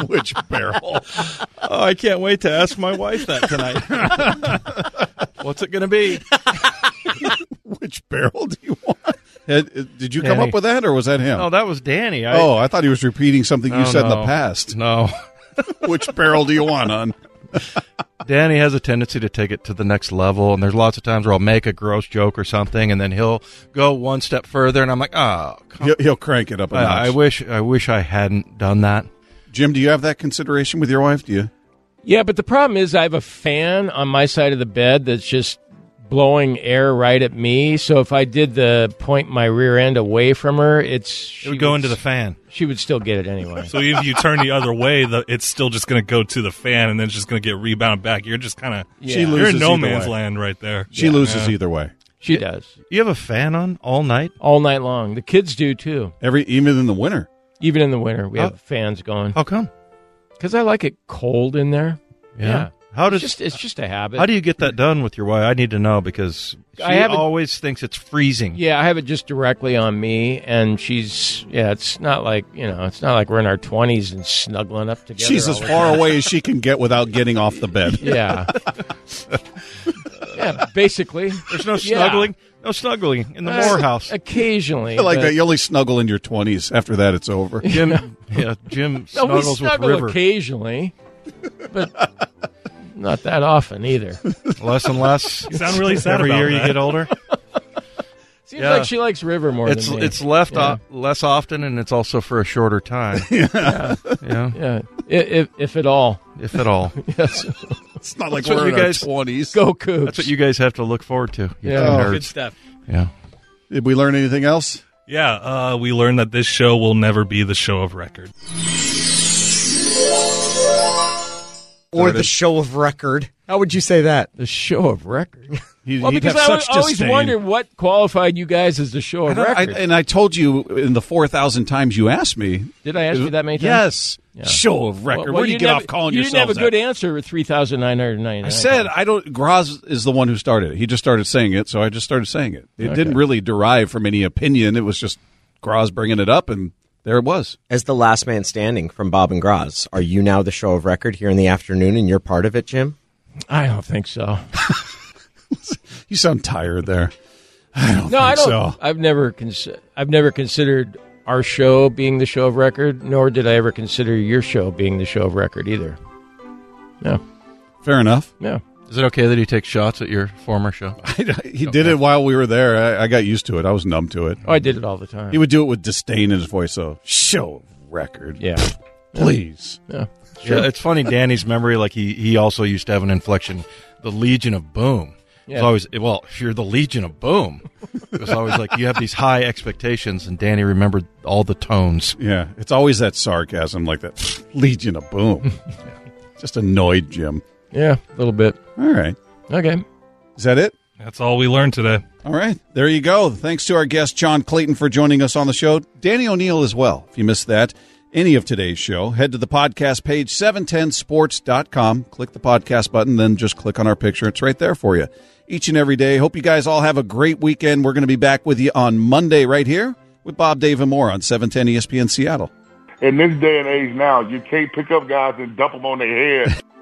Which barrel? Oh, I can't wait to ask my wife that tonight. What's it going to be? Which barrel do you want? Did you come up with that, or was that him? Oh, that was Danny. I thought he was repeating something you said in the past. No. Which barrel do you want, hon? Danny has a tendency to take it to the next level, and there's lots of times where I'll make a gross joke or something, and then he'll go one step further, and I'm like, oh, he'll crank it up a notch. I wish I hadn't done that. Jim, do you have that consideration with your wife? Do you? Yeah, but the problem is I have a fan on my side of the bed that's just blowing air right at me. So if I did point my rear end away from her, it would go into the fan. She would still get it anyway. So if you turn the other way, it's still just going to go to the fan, and then it's just going to get rebounded back. You're just kind of you're in no man's land right there. She loses either way. She does. You have a fan on all night? All night long. The kids do too. Even in the winter. Even in the winter, we have fans going. How come? Because I like it cold in there. Yeah. It's just a habit. How do you get that done with your wife? I need to know, because she always thinks it's freezing. Yeah, I have it just directly on me, and it's not like, it's not like we're in our 20s and snuggling up together. She's as far away as she can get without getting off the bed. Yeah. Yeah, basicing. There's no snuggling. No snuggling in the Moore house. Occasionally. That. You only snuggle in your 20s. After that, it's over. Jim snuggles with River. Occasionally, but not that often either. Less and less. You sound really sad every about year that. You get older. Seems like she likes River more than me. It's less often, and it's also for a shorter time. Yeah. If at all. If at all. Yes. It's not like we're in our 20s. Go Cougs. That's what you guys have to look forward to. Good stuff. Yeah. Did we learn anything else? Yeah, we learned that this show will never be the show of record. Or the show of record. How would you say that? The show of record. Because I always wondered what qualified you guys as the show of record. And I told you in the 4,000 times you asked me. Did I ask you that many times? Yes. Yeah. Show of record. Where do you get off calling yourself that? You didn't have a good answer with 3,999. I said, Graz is the one who started it. He just started saying it, so I just started saying it. It didn't really derive from any opinion. It was just Graz bringing it up, and there it was. As the last man standing from Bob and Graz, are you now the show of record here in the afternoon, and you're part of it, Jim? I don't think so. You sound tired there. I don't think so. I've never considered our show being the show of record, nor did I ever consider your show being the show of record either. No. Fair enough. Yeah. Is it okay that he takes shots at your former show? He did it while we were there. I got used to it. I was numb to it. Oh, I did it all the time. He would do it with disdain in his voice. So, show of record. Yeah. Please. Yeah. Sure. Yeah, it's funny, Danny's memory, like he also used to have an inflection, the Legion of Boom. Yeah. It's always, if you're the Legion of Boom, it was always like you have these high expectations, and Danny remembered all the tones. Yeah, it's always that sarcasm, like that Legion of Boom. Just annoyed Jim. Yeah, a little bit. All right. Okay. Is that it? That's all we learned today. All right. There you go. Thanks to our guest, John Clayton, for joining us on the show. Danny O'Neill as well. If you missed that, any of today's show, head to the podcast page, 710sports.com. Click the podcast button, then just click on our picture. It's right there for you each and every day. Hope you guys all have a great weekend. We're going to be back with you on Monday right here with Bob, Dave, and more on 710 ESPN Seattle. In this day and age now, you can't pick up guys and dump them on their head.